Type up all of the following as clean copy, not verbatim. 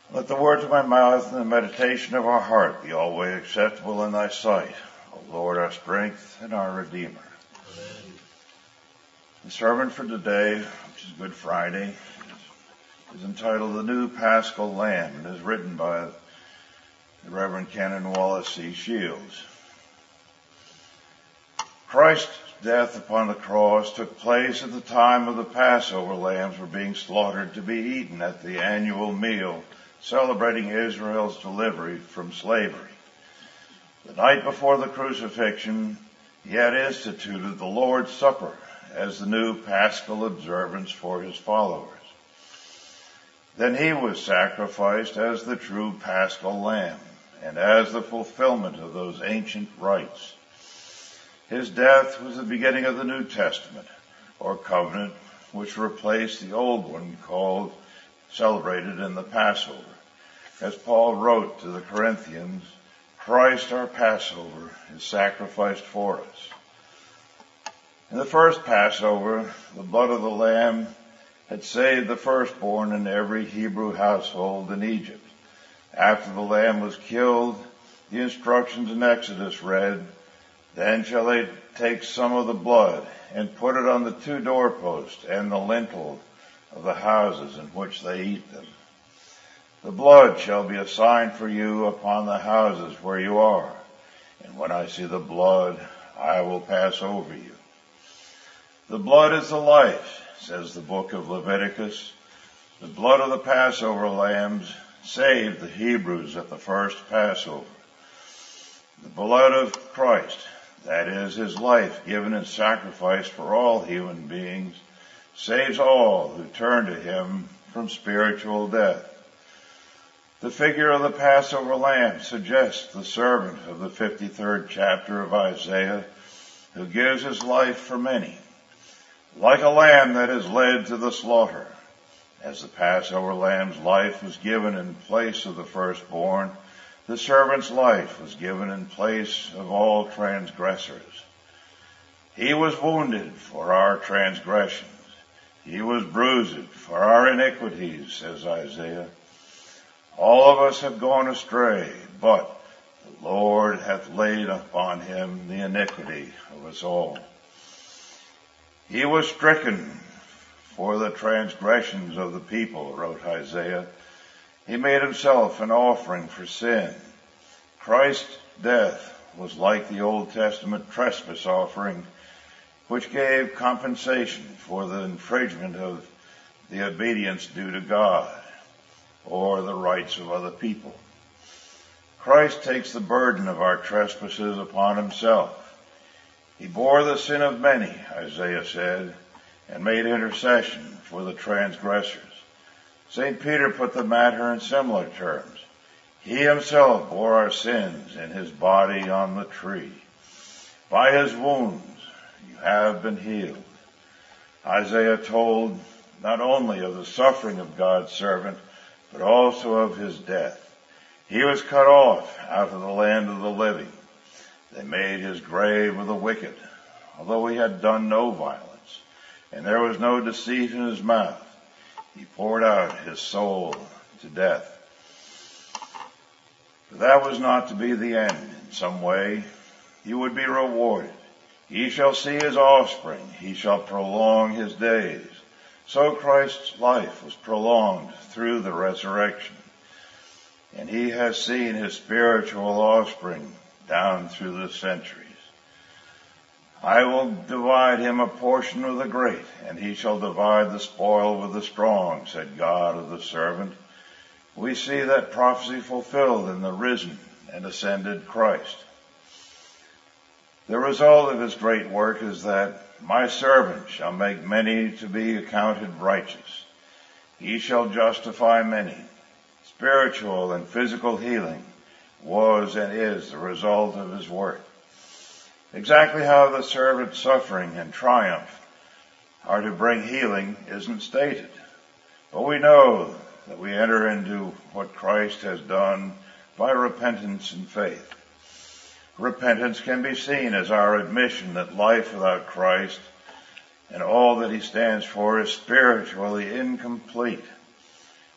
Let the words of my mouth and the meditation of our heart be always acceptable in thy sight, O Lord, our strength and our Redeemer. Amen. The sermon for today, which is Good Friday, is entitled The New Paschal Lamb and is written by the Reverend Canon Wallace C. Shields. Christ's death upon the cross took place at the time of the Passover lambs were being slaughtered to be eaten at the annual meal celebrating Israel's delivery from slavery. The night before the crucifixion, he had instituted the Lord's Supper as the new Paschal observance for his followers. Then he was sacrificed as the true Paschal lamb and as the fulfillment of those ancient rites. His death was the beginning of the New Testament, or covenant, which replaced the old one celebrated in the Passover. As Paul wrote to the Corinthians, Christ our Passover is sacrificed for us. In the first Passover, the blood of the lamb had saved the firstborn in every Hebrew household in Egypt. After the lamb was killed, the instructions in Exodus read, "Then shall they take some of the blood and put it on the two doorposts and the lintel of the houses in which they eat them. The blood shall be a sign for you upon the houses where you are, and when I see the blood, I will pass over you." The blood is the life, says the book of Leviticus. The blood of the Passover lambs saved the Hebrews at the first Passover. The blood of Christ, that is, his life given in sacrifice for all human beings, saves all who turn to him from spiritual death. The figure of the Passover lamb suggests the servant of the 53rd chapter of Isaiah, who gives his life for many. Like a lamb that is led to the slaughter, as the Passover lamb's life was given in place of the firstborn, the servant's life was given in place of all transgressors. He was wounded for our transgressions. He was bruised for our iniquities, says Isaiah. All of us have gone astray, but the Lord hath laid upon him the iniquity of us all. He was stricken for the transgressions of the people, wrote Isaiah. He made himself an offering for sin. Christ's death was like the Old Testament trespass offering, which gave compensation for the infringement of the obedience due to God or the rights of other people. Christ takes the burden of our trespasses upon himself. He bore the sin of many, Isaiah said, and made intercession for the transgressors. St. Peter put the matter in similar terms. He himself bore our sins in his body on the tree. By his wounds you have been healed. Isaiah told not only of the suffering of God's servant, but also of his death. He was cut off out of the land of the living. They made his grave with the wicked, although he had done no violence, and there was no deceit in his mouth. He poured out his soul to death. But that was not to be the end. In some way, he would be rewarded. He shall see his offspring. He shall prolong his days. So Christ's life was prolonged through the resurrection. And he has seen his spiritual offspring down through the centuries. I will divide him a portion of the great, and he shall divide the spoil with the strong, said God of the servant. We see that prophecy fulfilled in the risen and ascended Christ. The result of his great work is that my servant shall make many to be accounted righteous. He shall justify many. Spiritual and physical healing was and is the result of his work. Exactly how the servant's suffering and triumph are to bring healing isn't stated. But we know that we enter into what Christ has done by repentance and faith. Repentance can be seen as our admission that life without Christ and all that he stands for is spiritually incomplete.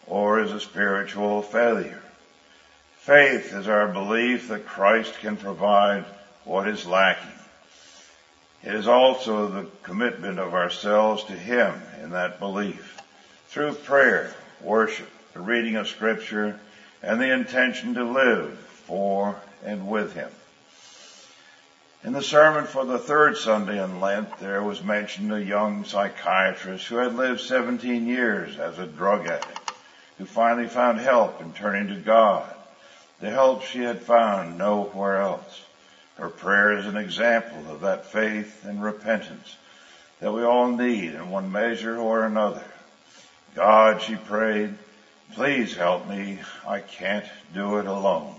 or is a spiritual failure. Faith is our belief that Christ can provide what is lacking. It is also the commitment of ourselves to Him in that belief through prayer, worship, the reading of Scripture, and the intention to live for and with Him. In the sermon for the third Sunday in Lent, there was mentioned a young psychiatrist who had lived 17 years as a drug addict, who finally found help in turning to God, the help she had found nowhere else. Her prayer is an example of that faith and repentance that we all need in one measure or another. God, she prayed, please help me. I can't do it alone.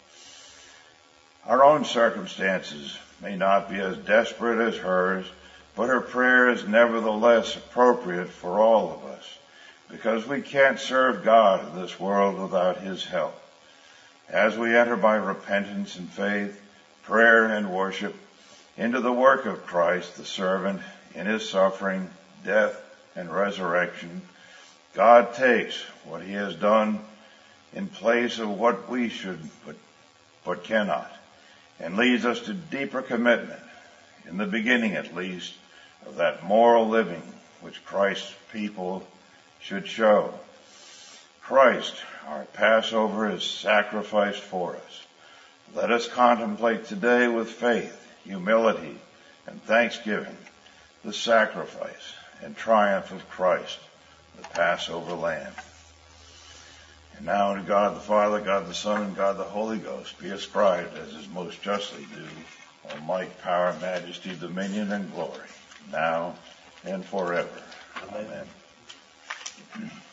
Our own circumstances may not be as desperate as hers, but her prayer is nevertheless appropriate for all of us, because we can't serve God in this world without His help. As we enter by repentance and faith, prayer and worship into the work of Christ, the servant, in His suffering, death, and resurrection, God takes what He has done in place of what we should but cannot, and leads us to deeper commitment, in the beginning at least, of that moral living which Christ's people should show. Christ, our Passover, is sacrificed for us. Let us contemplate today with faith, humility, and thanksgiving the sacrifice and triumph of Christ, the Passover Lamb. And now to God the Father, God the Son, and God the Holy Ghost be ascribed, as is most justly due, all might, power, majesty, dominion, and glory, now and forever. Amen.